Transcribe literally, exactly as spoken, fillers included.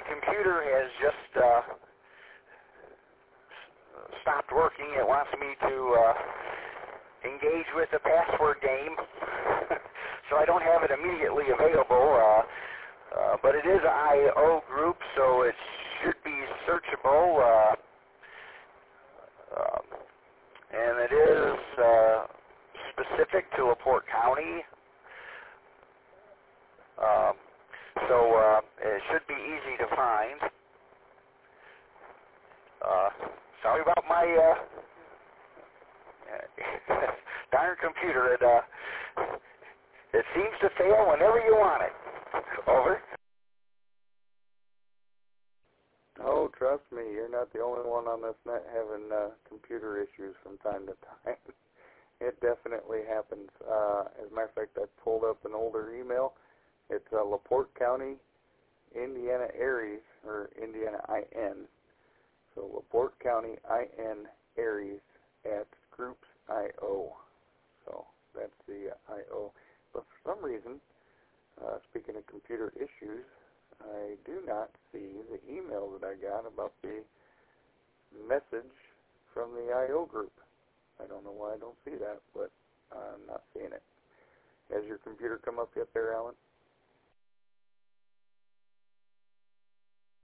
computer has just uh, stopped working. It wants me to uh, engage with the password game, so I don't have it immediately available. Uh, uh, but it is an I O group, so it should be searchable, uh, uh, and it is uh, specific to LaPorte County. Uh, so uh, it should be easy to find. Uh, sorry about my uh, darn computer. It, uh, it seems to fail whenever you want it. Over. Oh, trust me, you're not the only one on this net having uh, computer issues from time to time. It definitely happens. Uh, as a matter of fact, I pulled up an older email. It's uh, LaPorte County, Indiana Aries, or Indiana I N. So LaPorte County I N Aries at groups dot I O. So that's the uh, I O. But for some reason, uh, speaking of computer issues, I do not see the email that I got about the message from the I O group. I don't know why I don't see that, but I'm not seeing it. Has your computer come up yet there, Alan?